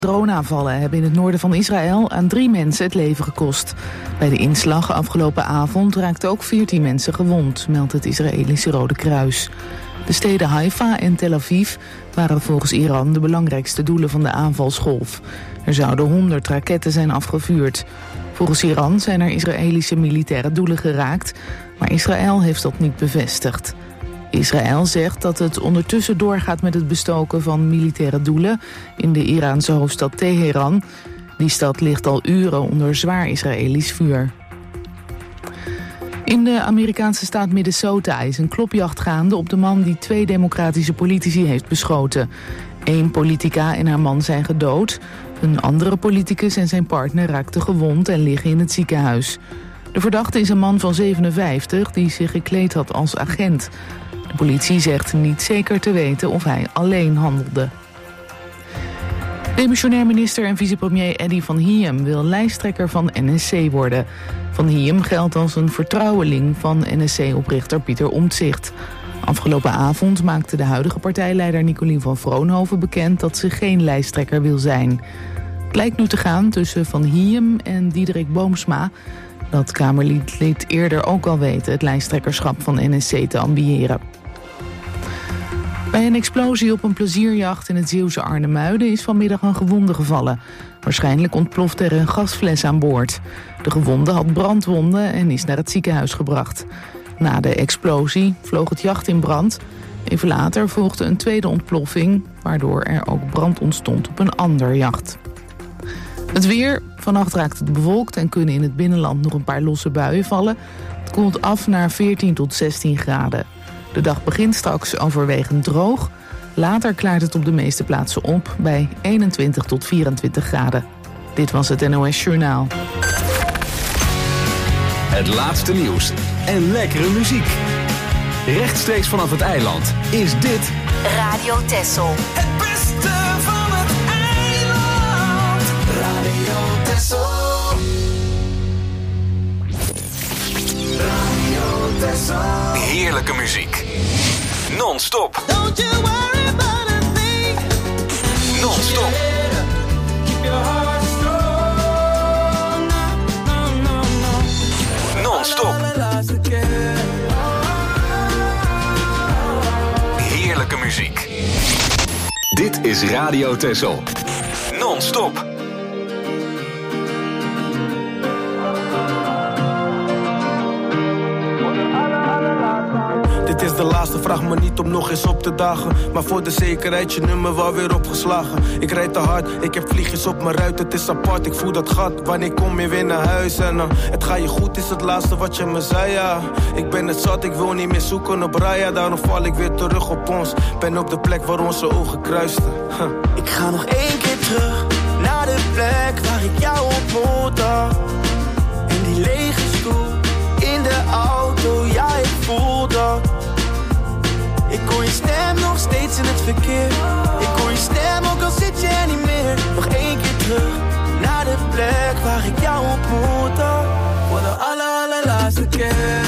Droneaanvallen hebben in het noorden van Israël aan 3 mensen het leven gekost. Bij de inslag afgelopen avond raakten ook 14 mensen gewond, meldt het Israëlische Rode Kruis. De steden Haifa en Tel Aviv waren volgens Iran de belangrijkste doelen van de aanvalsgolf. Er zouden 100 raketten zijn afgevuurd. Volgens Iran zijn er Israëlische militaire doelen geraakt, maar Israël heeft dat niet bevestigd. Israël zegt dat het ondertussen doorgaat met het bestoken van militaire doelen in de Iraanse hoofdstad Teheran. Die stad ligt al uren onder zwaar Israëlisch vuur. In de Amerikaanse staat Minnesota is een klopjacht gaande op de man die 2 democratische politici heeft beschoten. 1 politica en haar man zijn gedood. Een andere politicus en zijn partner raakten gewond en liggen in het ziekenhuis. De verdachte is een man van 57 die zich gekleed had als agent. De politie zegt niet zeker te weten of hij alleen handelde. Demissionair minister en vicepremier Eddy van Hiem wil lijsttrekker van NSC worden. Van Hiem geldt als een vertrouweling van NSC-oprichter Pieter Omtzigt. Afgelopen avond maakte de huidige partijleider Nicolien van Vroonhoven bekend dat ze geen lijsttrekker wil zijn. Het lijkt nu te gaan tussen Van Hiem en Diederik Boomsma. Dat Kamerlid liet eerder ook al weten het lijsttrekkerschap van NSC te ambiëren. Bij een explosie op een plezierjacht in het Zeeuwse Arnhemuiden is vanmiddag een gewonde gevallen. Waarschijnlijk ontplofte er een gasfles aan boord. De gewonde had brandwonden en is naar het ziekenhuis gebracht. Na de explosie vloog het jacht in brand. Even later volgde een tweede ontploffing, waardoor er ook brand ontstond op een ander jacht. Het weer. Vannacht raakt het bewolkt en kunnen in het binnenland nog een paar losse buien vallen. Het koelt af naar 14 tot 16 graden. De dag begint straks overwegend droog. Later klaart het op de meeste plaatsen op bij 21 tot 24 graden. Dit was het NOS Journaal. Het laatste nieuws en lekkere muziek. Rechtstreeks vanaf het eiland is dit Radio Texel. Het beste van het eiland. Radio Texel. Radio Texel. heerlijke muziek. Non-stop. Don't you worry about a thing. Non-stop. Keep your heart strong. Non-stop. Heerlijke muziek. Dit is Radio Texel. Non-stop. Dit is de laatste, vraag me niet om nog eens op te dagen. Maar voor de zekerheid je nummer wel weer opgeslagen. Ik rijd te hard, ik heb vliegjes op mijn ruit. Het is apart, ik voel dat gat, wanneer kom je weer naar huis? En het gaat je goed, is het laatste wat je me zei, ja. Ik ben het zat, ik wil niet meer zoeken op Raya. Daarom val ik weer terug op ons. Ben op de plek waar onze ogen kruisten. Ik ga nog 1 keer terug naar de plek waar ik jou ontmoette. In die lege stoel, in de auto, ja ik voel dat. Ik hoor je stem nog steeds in het verkeer. Ik hoor je stem ook al zit je er niet meer. Nog 1 keer terug naar de plek waar ik jou ontmoette. Voor de allerlaatste keer.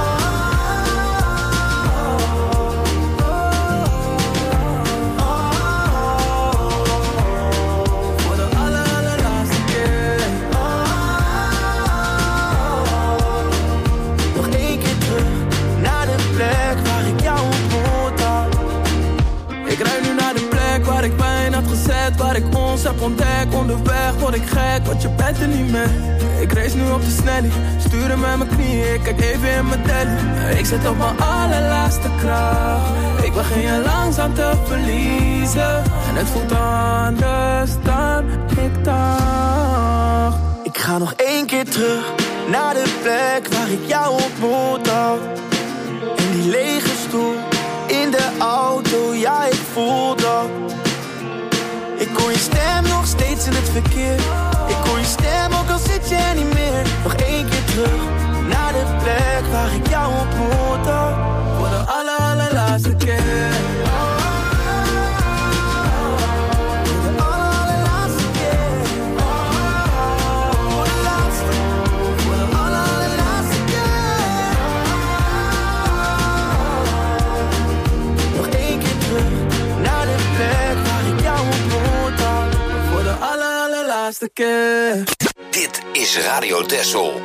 Waar ik ons heb ontdekt, onderweg word ik gek, want je bent er niet meer. Ik race nu op de snelheid, sturen met mijn knieën, ik kijk even in mijn telly. Ik zit op mijn allerlaatste kracht, ik begin je langzaam te verliezen. En het voelt anders dan ik dacht. Ik ga nog 1 keer terug naar de plek waar ik jou ontmoet had. In die lege stoel, in de auto, ja ik voel dat. Ik hoor je stem nog steeds in het verkeer. Ik hoor je stem ook al zit je er niet meer. Nog 1 keer terug naar de plek waar ik jou ontmoette. Voor de allerlaatste keer. laatste keer. Dit is Radio Texel.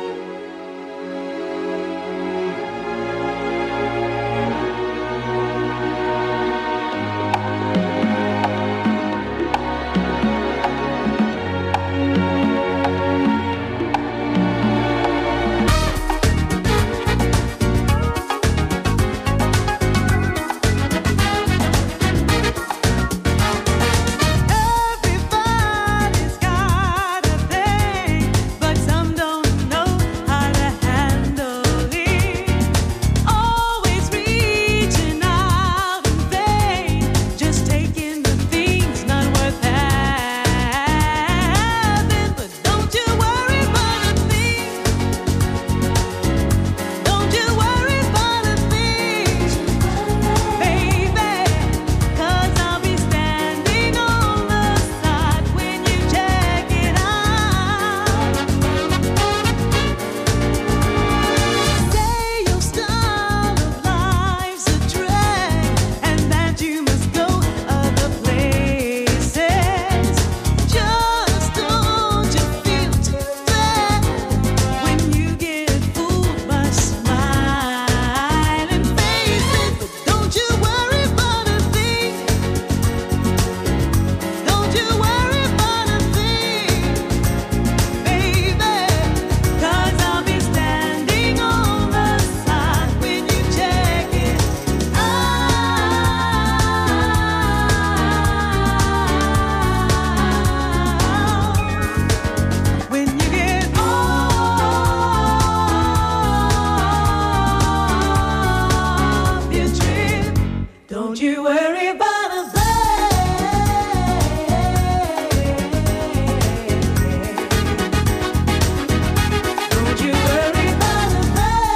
Everybody's got a thing, but some don't know how to handle it. Always reaching out in vain, just taking the things not worth having. But don't you worry about a thing. Don't you worry about a thing, baby. 'Cause I'll be standing on the side when you check it out. Say your style of life's a drag, and that you must go other places. Just don't you feel too bad when you get fooled by smiling faces. But don't you worry about a thing. Don't you worry about a thing, baby. 'Cause I'll be standing on the side when you check it out. When you get off your trip, don't you worry about a thing. Don't you worry about a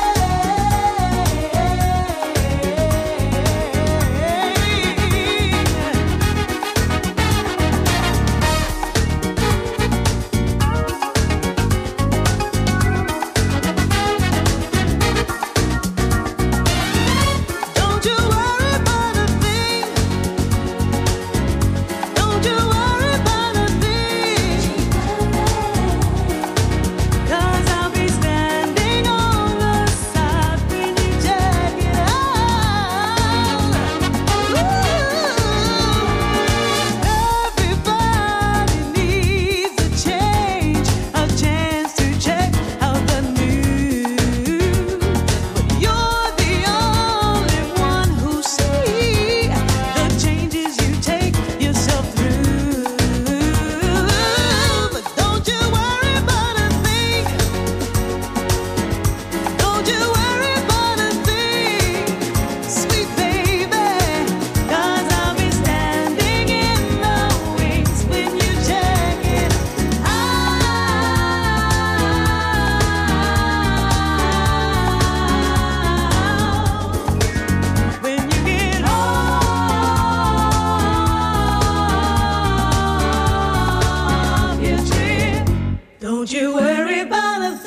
Don't you worry about a thing. Don't you worry about a thing. 'Cause I'll be standing on the side when you check it out. Everybody needs a change, a chance to check out the news. But you're the only one who sees the changes you take yourself through. But don't you worry about a thing. Don't you worry about a thing, sweet baby. 'Cause I'll be standing in the wings when you check it out. When you get off your trip, don't you worry about a thing.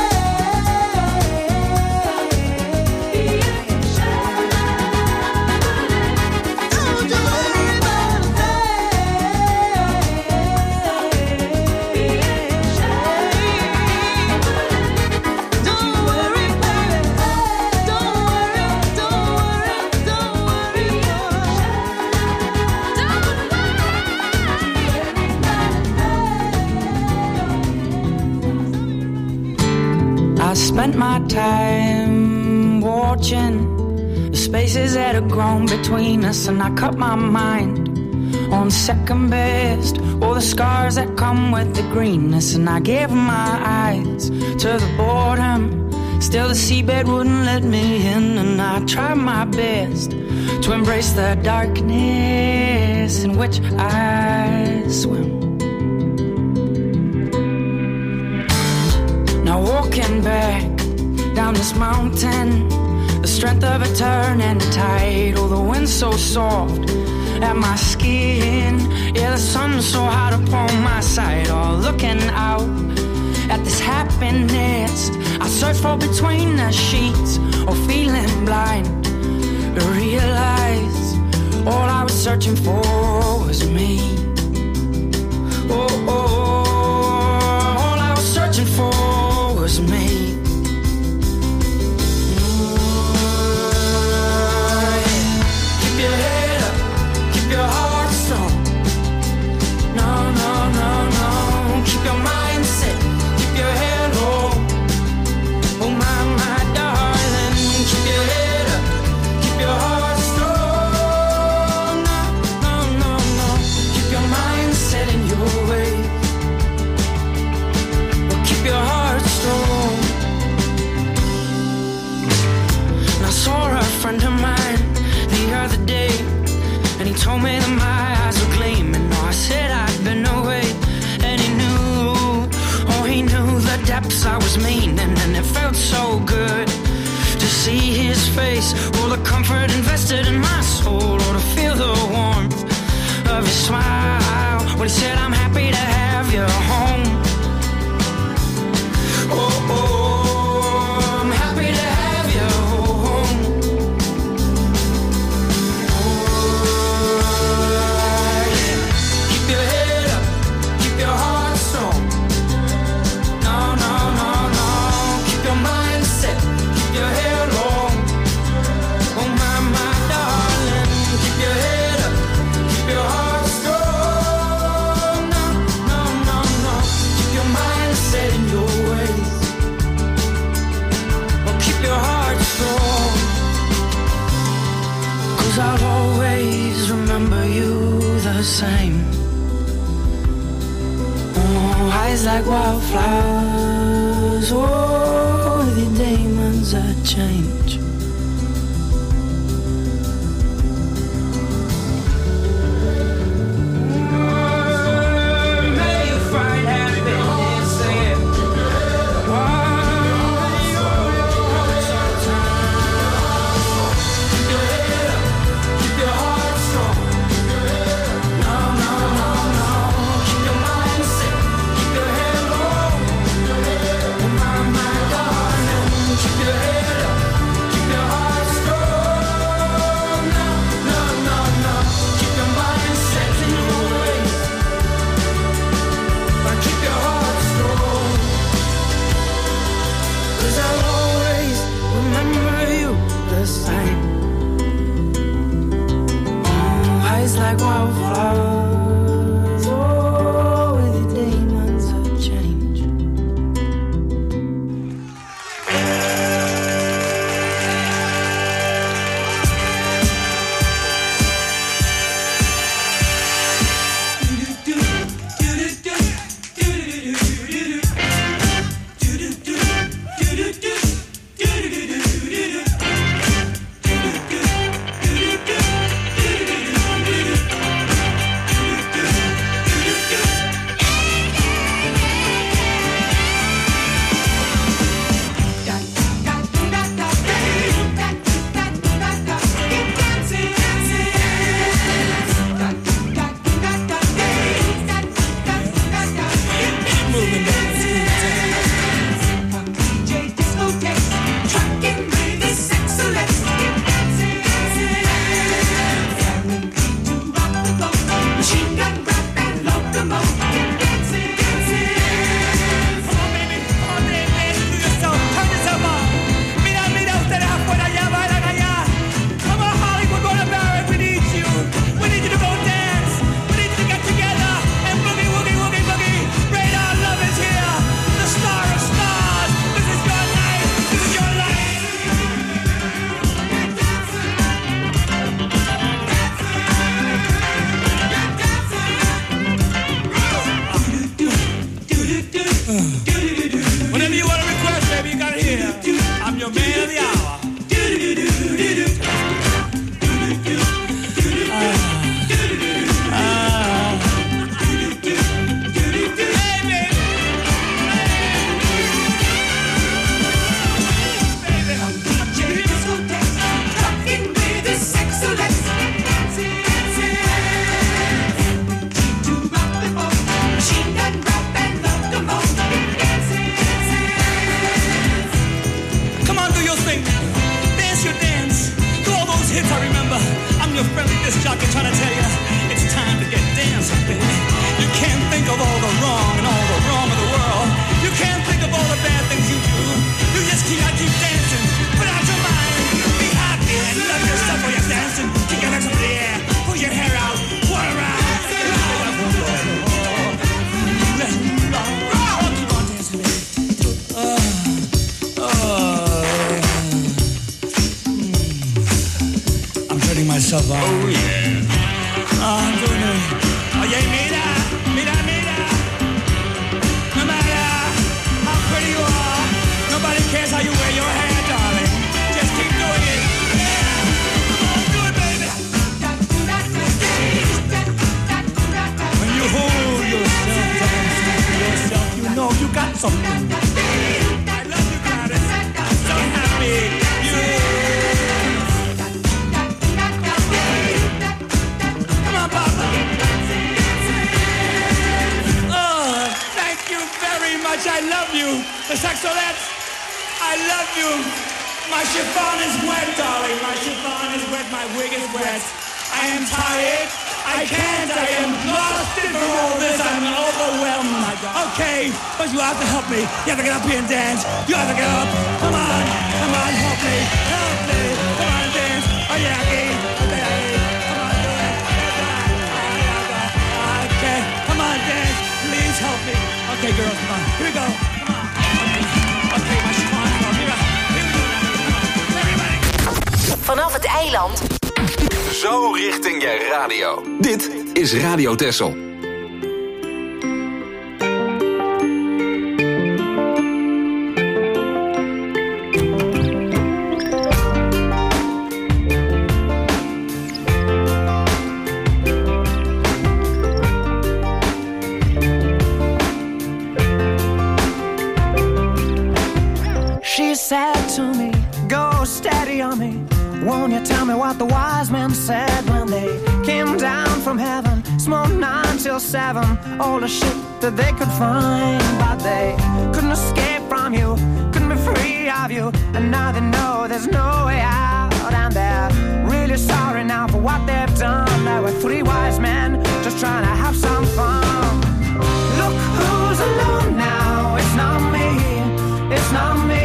Don't you worry about a thing. Don't worry about it. Don't worry, don't worry, don't worry. I spent my time watching the spaces that had grown between us, and I cut my mind on second best. All the scars that come with the greenness, and I gave my eyes to the boredom. Still the seabed wouldn't let me in, and I tried my best to embrace the darkness in which I swim. Now walking back down this mountain, the strength of a turning tide. Oh, the wind's so soft at my skin. Yeah, the sun's so hot upon my side. Oh, looking out at this happiness I search for between the sheets, or feeling blind to realize all I was searching for was me. Oh, oh, oh. felt so good to see his face, all the comfort invested in my soul, or to feel the warmth of his smile when he said, I'm happy to have you home. Oh, oh, I'm happy to have you home. Oh, keep your head up, keep your heart strong. No, no, no, no, keep your mind set, keep your head long. Oh, my darling, keep your head up, keep your heart strong. No, no, no, no, keep your mind set in your ways. Oh, keep your heart strong. 'Cause I'll always remember you the same. Oh, eyes like wildflowers. Oh, the demons that change. May you find happiness in keep your head up, keep your heart strong. No, no, no, no, keep your mind set, keep your head low. Oh, my darling, keep your head up, keep your heart strong. No, no, no, no, keep your mind set in your ways. But keep your heart strong. 'Cause I'll always remember you the same. Oh, eyes like wildflowers. Oh, with the demons of change. Whatever you want to request, baby, you got it here. I'm your man of the hour. Come on, do your thing. Dance your dance. Do all those hits I remember. I'm your friendly disc jockey trying to tell you it's time to get dancing, baby. You can't think of all the wrong and all the wrong of the world. You can't think of all the bad things you do. You just keep dancing. Put out your mind. Be happy and love yourself while you're dancing. Kick your legs up in the air. Pull your hair out. What around. Keep on dancing, baby. I'm turning myself on. Oh, yeah. I'm doing it. Oye, mira, mira, mira. No matter how pretty you are, nobody cares how you wear your hair, darling. Just keep doing it. Yeah. Come on, do it, baby. When you hold yourself, dancing to yourself, you know you got something. I love you, Gladys. much. I love you. The saxolettes, I love you. My chiffon is wet, darling. My chiffon is wet. My wig is wet. I am tired. I can't. I am exhausted from all this. I'm overwhelmed. Okay, but you have to help me. You have to get up here and dance. You have to get up. Come on. Come on, help me. Help me. Come on, dance. Oh, yeah, okay. Come on, dance. Okay, come on, dance. Please help me. Okay, girls, come on. Here we go. Come on. Okay, my chiffon. Here we go. Come on. Everybody. Vanaf het eiland. Zo richting je radio. Dit is Radio Texel. She said to me, go steady on me. Won't you tell me what the wise men said when they came down from heaven? Smoked 9 till 7, all the shit that they could find. But they couldn't escape from you, couldn't be free of you. And now they know there's no way out. And they're really sorry now for what they've done. There were 3 wise men just trying to have some fun. Look who's alone now, it's not me, it's not me.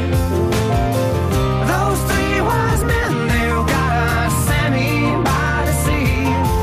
Those 3 wise men, they've gotta send me by the sea.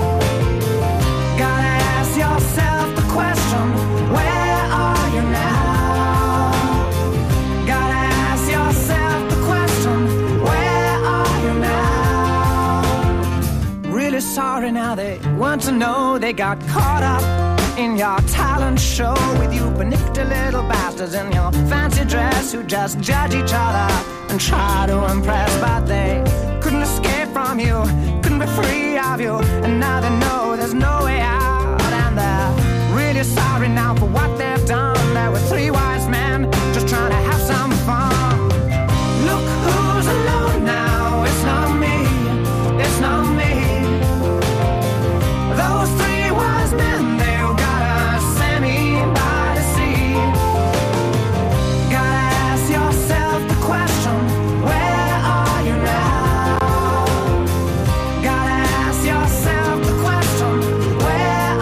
Gotta ask yourself the question, where are you now? Gotta ask yourself the question, where are you now? Really sorry now, they want to know they got caught up in your talent show with you panicked little bastards in your fancy dress who just judge each other and try to impress, but they couldn't escape from you, couldn't be free of you, and now they know there's no way out. And they're really sorry now for what they've done. There were 3 wise men just trying to have some fun. Look who's alone now, it's not me, it's not me. Those 3 wise men, they've gotta send me by the sea. Gotta ask yourself the question, where are you now? Gotta ask yourself the question, where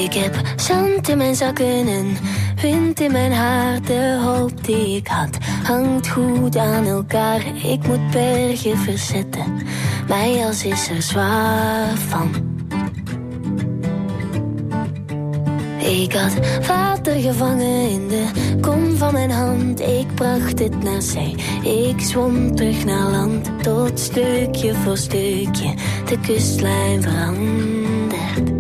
Ik heb zand in mijn zakken en wind in mijn haar. De hoop die ik had hangt goed aan elkaar. Ik moet bergen verzetten, mijn jas is er zwaar van. Ik had water gevangen in de kom van mijn hand. Ik bracht het naar zee, ik zwom terug naar land. Tot stukje voor stukje de kustlijn verandert.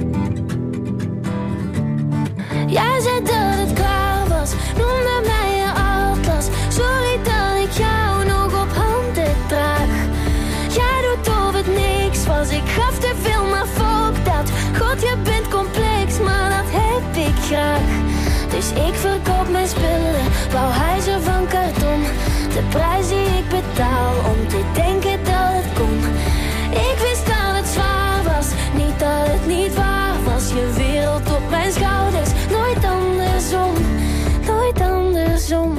Jij zei dat het klaar was, noemde mij je atlas. Sorry dat ik jou nog op handen draag. Jij doet of het niks was, ik gaf te veel, maar fuck dat. God, je bent complex, maar dat heb ik graag. Dus ik verkoop mijn spullen, bouw huizen van karton. De prijs die ik betaal om te denken dat het kon. Ik wist dat het zwaar was, niet dat het niet waar was. Je wereld op mijn schouders, nooit andersom, nooit andersom.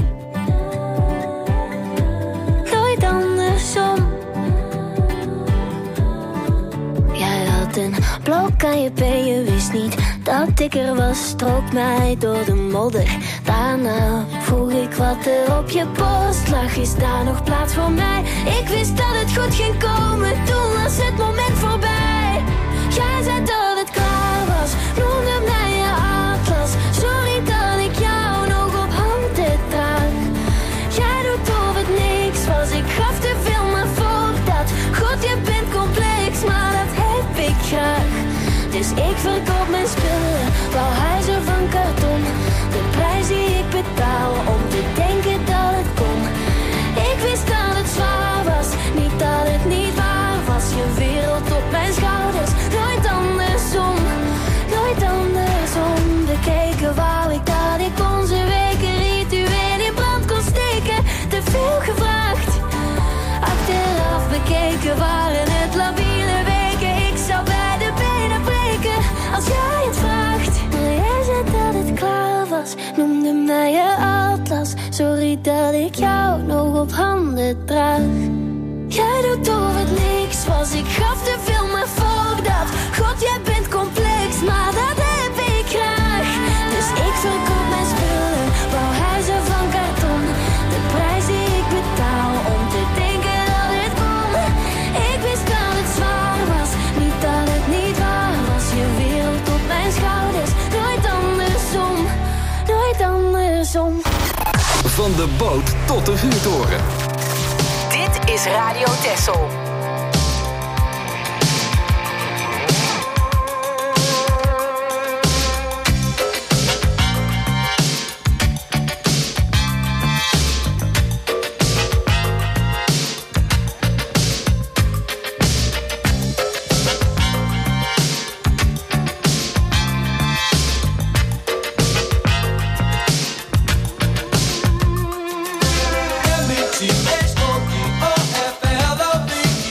Nooit andersom. Jij had een blok aan je been, je wist niet dat ik er was. Strook mij door de modder, daarna vroeg ik wat er op je borst lag. Is daar nog plaats voor mij? Ik wist dat het goed ging komen, toen was het moment voorbij. Jij zei dat het klaar was, noemde mij je atlas. Sorry dat ik jou nog op handen draag. Jij doet of het niks was, ik gaf te veel, maar fuck dat. God, je bent complex, maar dat heb ik graag. Dus ik verkoop mijn spullen, bouw huizen van karton. De prijs die ik betaal om te denken dat het kon. Ik wist dat het zwaar was, niet dat het niet waar was. Je wereld op mijn schouders, nooit andersom, nooit andersom. Bekeken wou ik dat ik onze weken ritueel in brand kon steken. Te veel gevraagd, achteraf bekeken waren het labiele weken. Ik zou bij de benen breken als jij het vraagt. Maar jij zei dat het klaar was, noemde mij je atlas. Sorry dat ik jou nog op handen draag. Jij doet of het niks was, ik gaf te veel, maar fuck dat. God, jij bent complex, maar dat heb ik graag. Dus ik verkoop mijn spullen, bouw huizen van karton. De prijs die ik betaal om te denken dat het kon. Ik wist dat het zwaar was, niet dat het niet waar was. Je wereld op mijn schouders, nooit andersom, nooit andersom. Van de boot tot de vuurtoren. Dit is Radio Texel. MBTH, O-F-L-O-V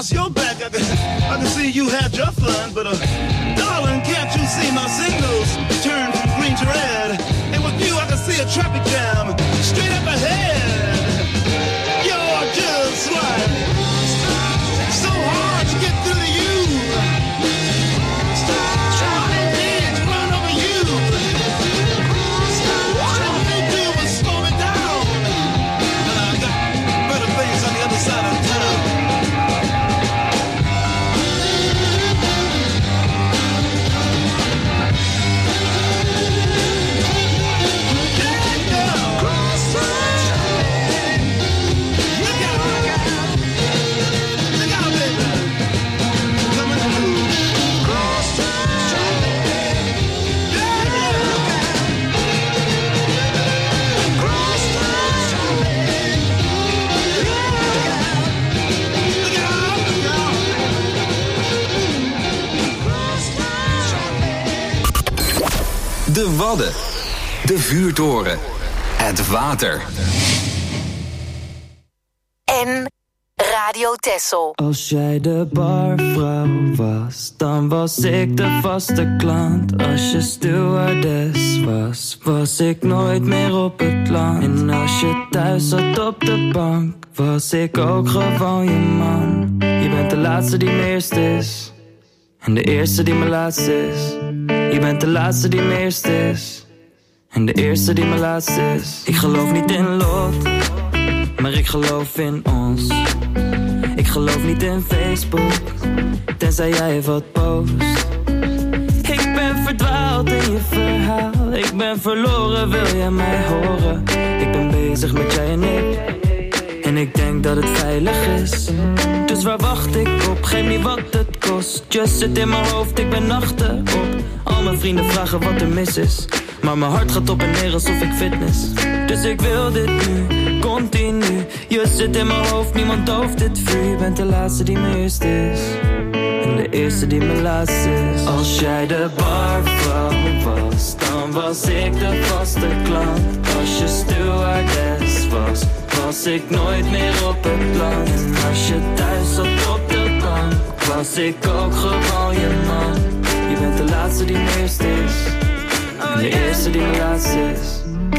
watch your back. I can see you had your fun, but darling, can't you see my signals turn from green to red? And with you, I can see a traffic jam straight up ahead. You're just like so hard to get through to you. Trying to run over you. All you do is slow me down. And I got better things on the other side of town. De Wadden. De vuurtoren. Het water. En Radio Texel. Als jij de barvrouw was, dan was ik de vaste klant. Als je stewardess was, was ik nooit meer op het land. En als je thuis zat op de bank, was ik ook gewoon je man. Je bent de laatste die mijn eerste is, en de eerste die mijn laatste is. Je bent de laatste die mijn eerste is, en de eerste die mijn laatste is. Ik geloof niet in lot, maar ik geloof in ons. Ik geloof niet in Facebook, tenzij jij wat post. Ik ben verdwaald in je verhaal. Ik ben verloren, wil jij mij horen? Ik ben bezig met jij en ik, en ik denk dat het veilig is. Dus waar wacht ik op? Geef niet wat het kost. Just zit in mijn hoofd, ik ben achterop. Al mijn vrienden vragen wat er mis is, maar mijn hart gaat op en neer alsof ik fitness. Dus ik wil dit nu, continu. Je zit in mijn hoofd, niemand dooft dit vuur. Je bent de laatste die mijn eerste is, en de eerste die mijn laatste is. Als jij de barvrouw was, dan was ik de vaste klant. Als je stewardess was, was ik nooit meer op het land. En als je thuis zat op de bank, was ik ook gewoon je man. Je bent de laatste die mijn eerste is, en de eerste die mijn laatste is.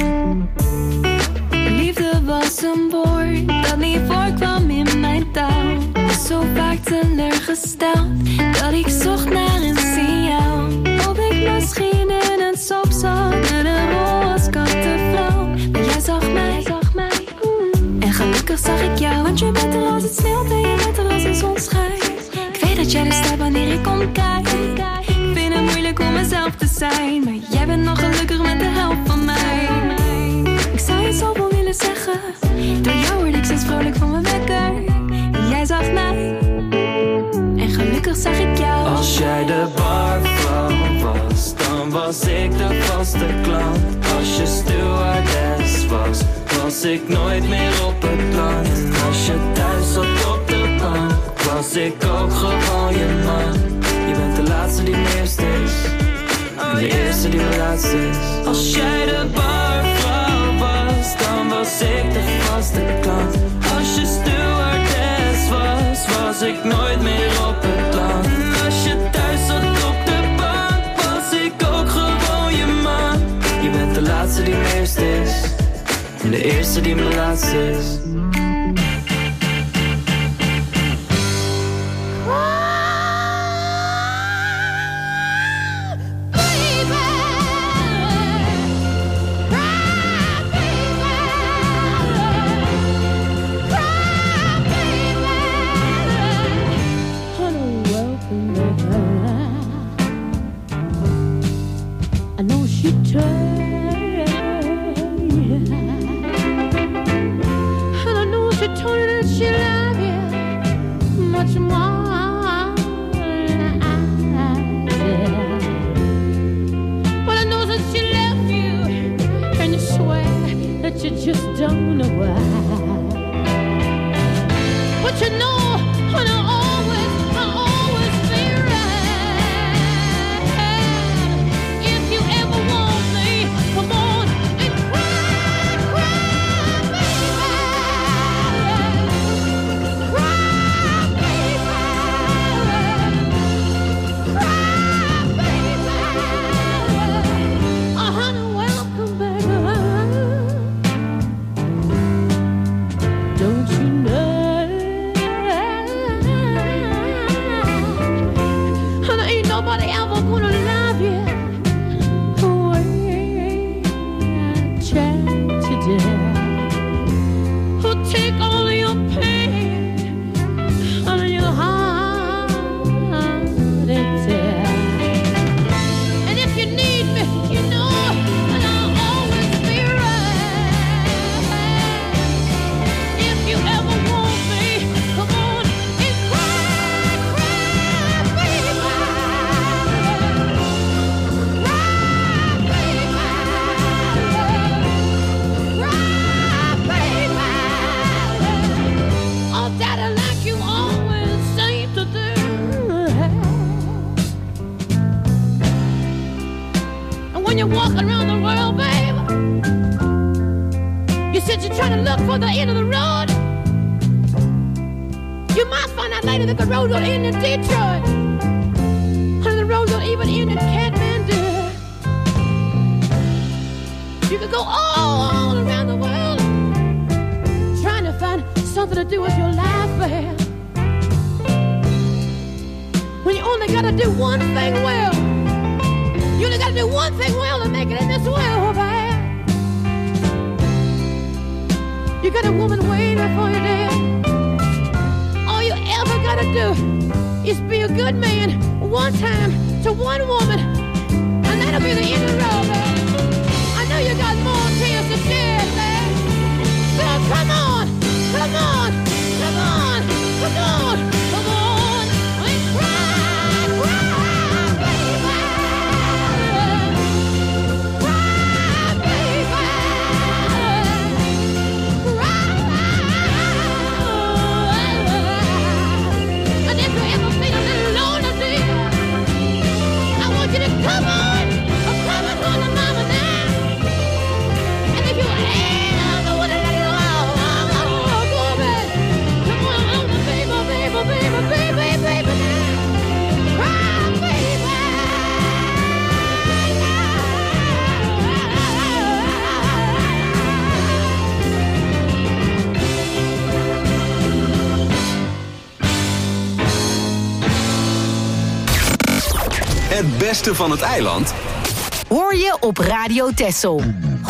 Liefde was een woord dat niet voorkwam in mijn taal. Was zo vaak teleurgesteld dat ik zocht naar een signaal. Of ik misschien in een soap zat met een rol als kattenvrouw. Maar jij zag mij, en gelukkig zag ik jou. Want je bent er als het sneeuwt en je bent er als de zon schijnt. Ik weet dat jij er staat wanneer ik omkijk. Ik vind het moeilijk om mezelf te zijn, maar jij bent nog gelukkig met de helft van mij. Ik zou je zoveel willen zeggen, door jou word ik steeds vrolijk van mijn wekker. En jij zag mij, en gelukkig zag ik jou. Als jij de barvrouw was, dan was ik de vaste klant. Als je stewardess was, was ik nooit meer op het land. En als je thuis zat op de bank, was ik ook gewoon je man. Je bent de laatste die mijn eerste is, en de eerste die mijn laatste is. Als jij de barvrouw was, dan was ik de vaste klant. Als je stewardess was, was ik nooit meer op het land. En als je thuis zat op de bank, was ik ook gewoon je man. Je bent de laatste die mijn eerste is, en de eerste die mijn laatste is. I know she tried, and I know she told you that she loved you much more than I did. But I know that she left you, and you swear that you just don't know why. But you know, and I always be right. If you ever want me, come on and cry, baby. Cry, baby. you away and chat today. Who'll take all your pain out of your heart and tear. And if you need me, you know that I'll always be right. If you ever want me, come on and cry, cry, baby. Oh, daddy, like you always seem to do. And when you're walking around the world, babe, you said you're trying to look for the end of the road. You might find out later that the road will end in Detroit. And the road will even end in Kathmandu. You could go all around the world trying to find something to do with your life, babe. When you only gotta do one thing well. You only gotta do one thing well to make it in this world, babe. You got a woman waiting for you there. All you ever gotta do is be a good man one time to one woman, and that'll be the end of the road, babe. I know you got more tears to shed, babe. So come on, come on, come on, come on, come on, and cry, cry, baby. Cry, baby. And if you ever feel a little lonely, dear, I want you to come on home to mama now. And if you ever want to let it all go, baby, come on home to baby, baby, baby, baby, baby now. Cry, baby. Het beste van het eiland Hoor je op Radio Texel.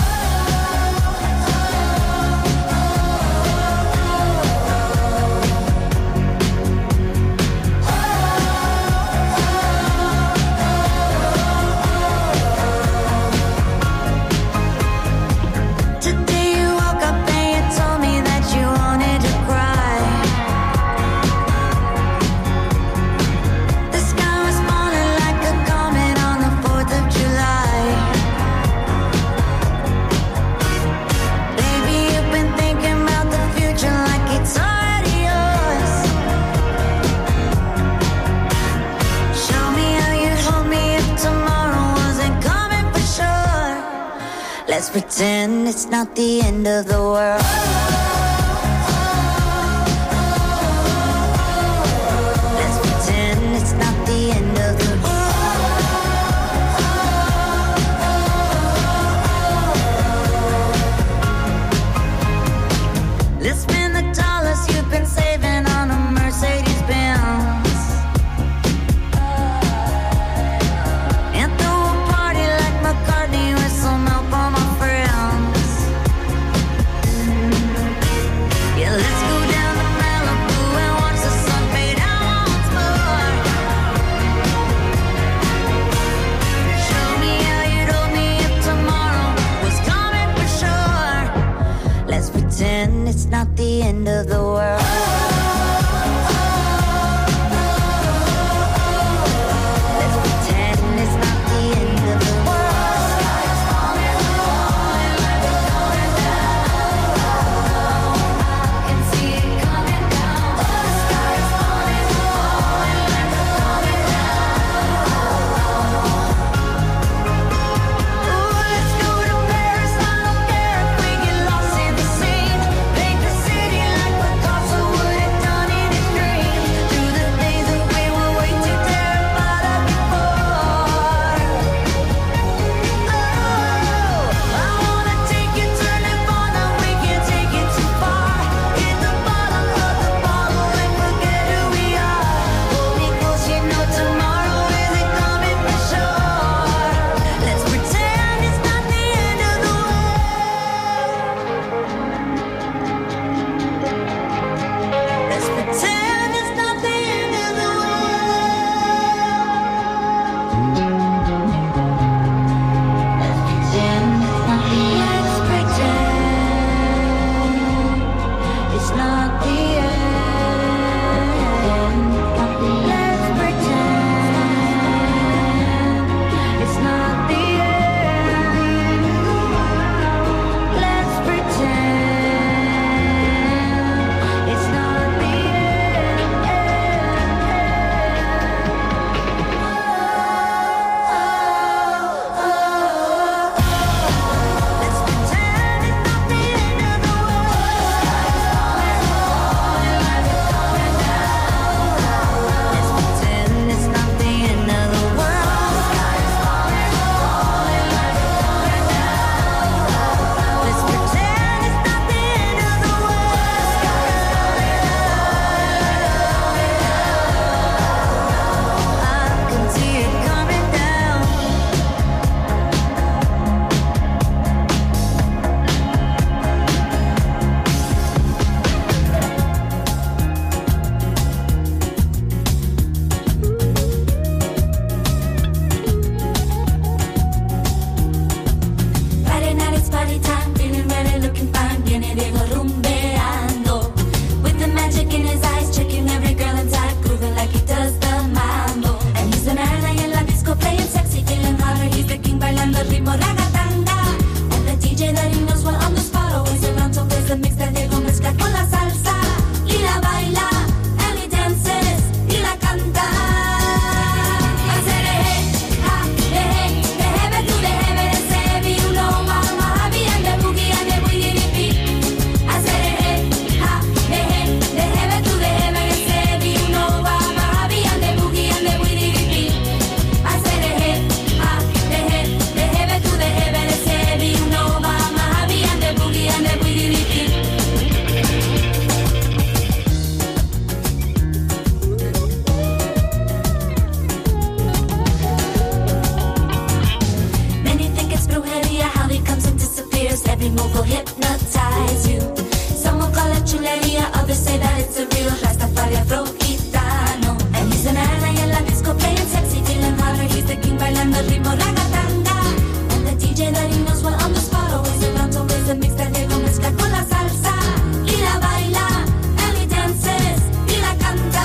Today you woke up and you told me that you wanted to cry. The sky was falling like a comet on the 4th of July. Baby, you've been thinking about the future like it's already yours. Show me how you'd hold me if tomorrow wasn't coming for sure. Let's pretend it's not the end of the world. Let's pretend it's not the end of the world. Let's spend the dollars you've been saving on a Mercedes Benz. And throw a party like McCartney with some help on my friends. Yeah, let's go down to Malibu and watch the sun fade out once more. Show me how you'd hold me if tomorrow was coming for sure. Let's pretend it's not the end of the world. Let's pretend it's not the end of the world. Sky's falling, falling like it's going down. I can see it coming down. The sky's falling, falling like it's coming down. Ooh, let's go to Paris. I don't care if we get lost in the scene. Paint the city like we're move will hypnotize you. Some will call it chuleria, others say that it's a real Rastafari Afro gitano. And he's an ally in la disco playing sexy, feeling hotter. He's the king bailando ritmo ragatanga. And the DJ that he knows well on the spot, always around to raise the mix that they gon' mezclar con la salsa. Y la baila, and he dances, y la canta.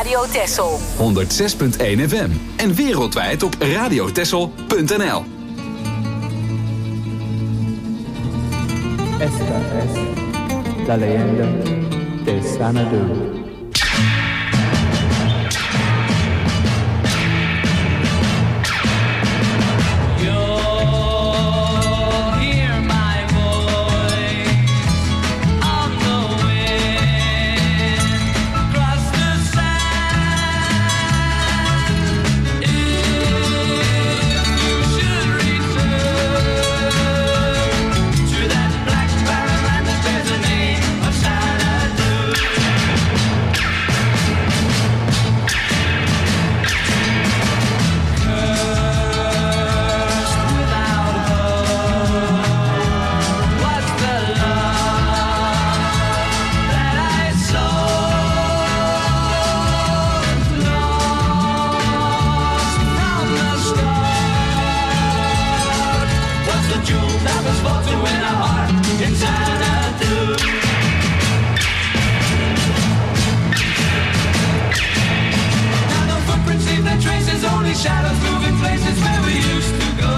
Radio Texel. 106.1 FM. En wereldwijd op radiotexel.nl. Esta es la leyenda de Xanadu. Shadows moving places where we used to go.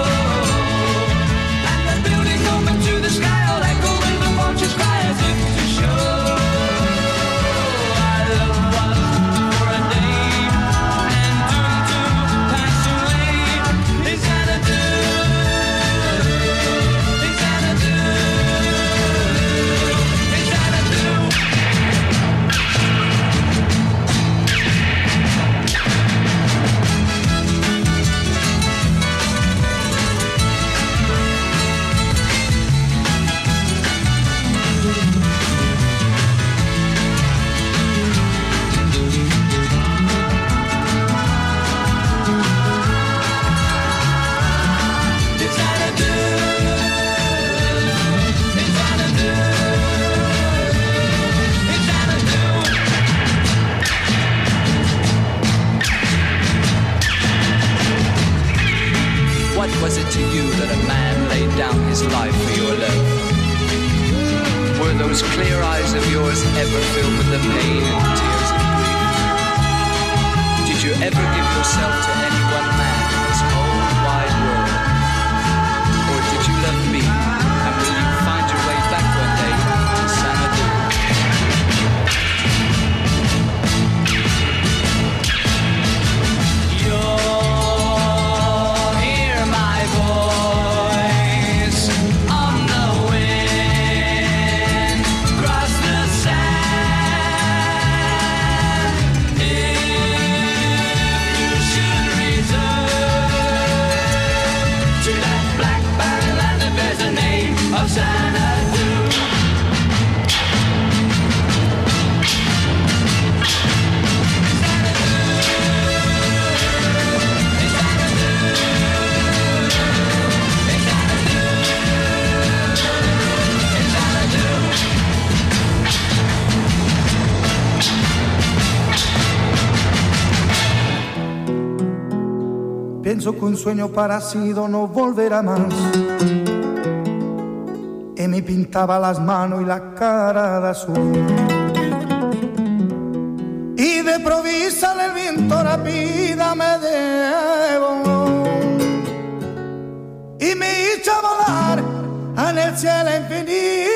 And the building open to the sky, all echo when the vultures cry as if to show our love was for a day and doomed to pass away. In Xanadu, in Xanadu, in Xanadu. What was it to you that a man laid down his life for your love? Were those clear eyes of yours ever filled with the pain and tears of grief? Did you ever give yourself to any one man in this whole wide world? Or did you love me, and will you find your way back one day to Xanadu? Pienso que un sueño parecido no volverá más. Y me pintaba las manos y la cara de azul. Y de provisa el viento rápida me llevó. Y me hizo volar en el cielo infinito.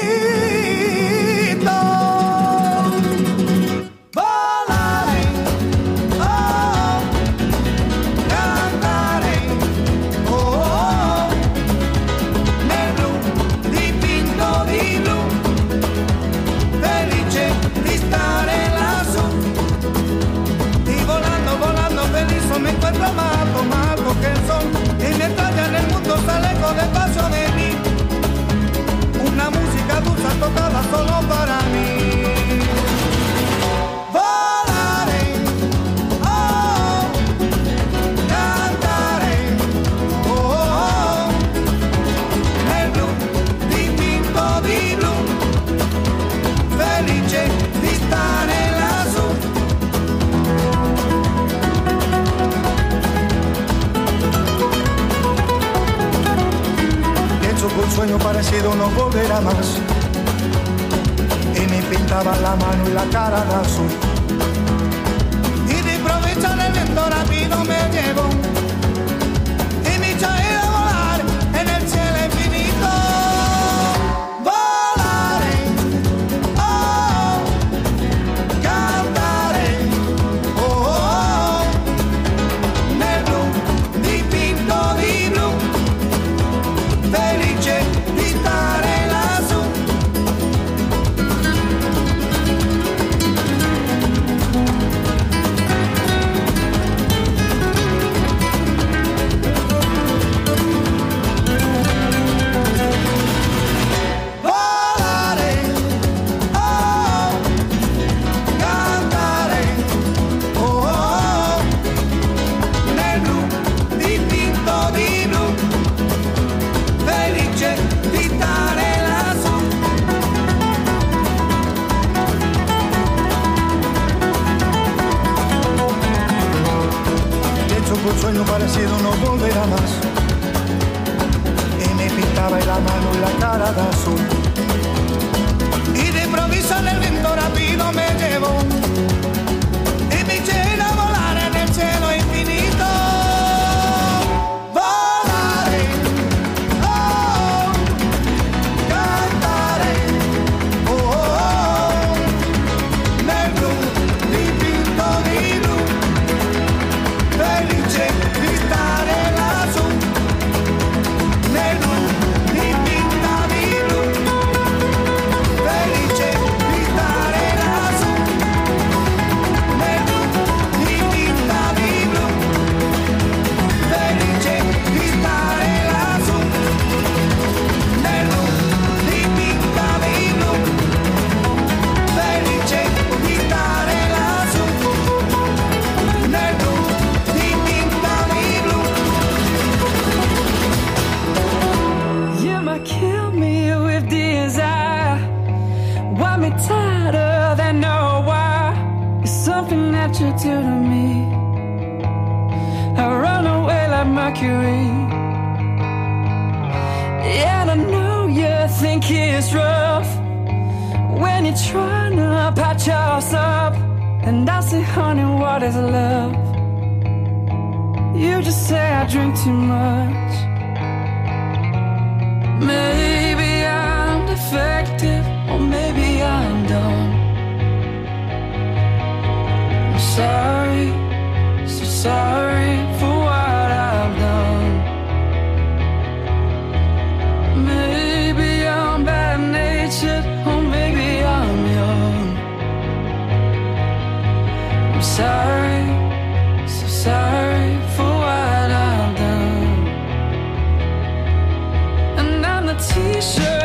Me encuentro amado, malo que son. Y me talla en el mundo, sale con el paso de mí. Una música dulce tocada solo para mí. Volaré, oh, cantaré, oh, nel blu dipinto di blu. Felice di stare lassù. Un sueño parecido no volverá más. Y me pintaba la mano y la cara de azul. provincia del viento rápido me llevó y me hizo ir a volar en el cielo infinito. Volaré, oh, cantaré, oh, oh, nel blu dipinto di blu, felice di stare lassù. Volare, oh, cantare, oh, oh, nel blu dipinto di blu, felice di stare lassù. Pienso que un sueño parecido no volverá más. Y me pintaba el mano y la cara de azul. Y de improviso en el viento rápido me llevó y me eché a volar en el cielo infinito. Volaré, oh, cantaré, oh, oh, nel blu dipinto di blu, felice di stare lassù. Nel blu dipinta di blu, felice di stare lassù. Nel blu dipinta di blu, felice di stare lassù. Nel blu dipinta di blu, felice di stare lassù. Nel blu dipinta di blu. You might kill me with desire. Want me tighter than no why. It's something that you do to me. I run away like Mercury. Yeah, I know you think it's rough when you're trying to patch us up. And I say, honey, what is love? You just say I drink too much. Maybe I'm defective, or maybe I'm dumb. I'm sorry, so sorry for what I've done. Maybe I'm bad-natured, or maybe I'm young. I'm sorry, so sorry for what I've done. And I'm the t-shirt